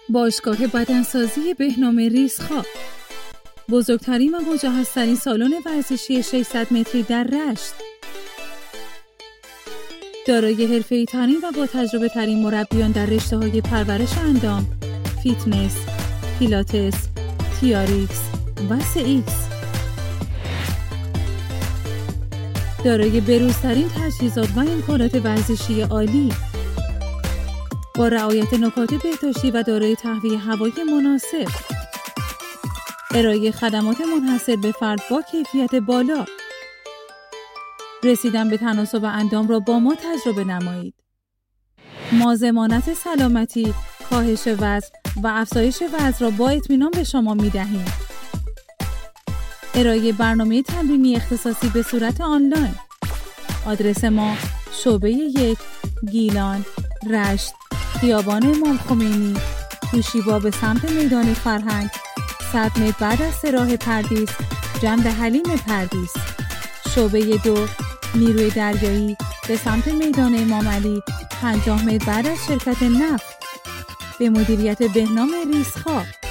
باشگاه بدنسازی بهنام ریزخا، بزرگترین و مجهزترین سالن ورزشی 600 متری در رشت، دارای حرفه‌ای ترین و با تجربه ترین مربیان در رشته‌های پرورش اندام، فیتنس، پیلاتس، TRX و 3X، دارای بروزترین تجهیزات و امکانات ورزشی عالی، با رعایت نکات بهداشتی و دارای تهویه هوایی مناسب، ارائه خدمات منحصر به فرد با کیفیت بالا. رسیدن به تناسب اندام را با ما تجربه نمایید. ما ضمانت سلامتی، کاهش وزن و افزایش وزن را با اطمینان به شما می‌دهیم. ارائه برنامه تمرینی اختصاصی به صورت آنلاین. آدرس ما شعبه 1 گیلان، رشت، خیابان امام خمینی، توشیبا به سمت میدان فرهنگ، 100 متر بعد از سراح پردیس، جنب حلیم پردیس. شعبه 2 نیروی دریایی به سمت میدان امام علی، 50 متر بعد از شرکت نفت، به مدیریت بهنام ریزخا.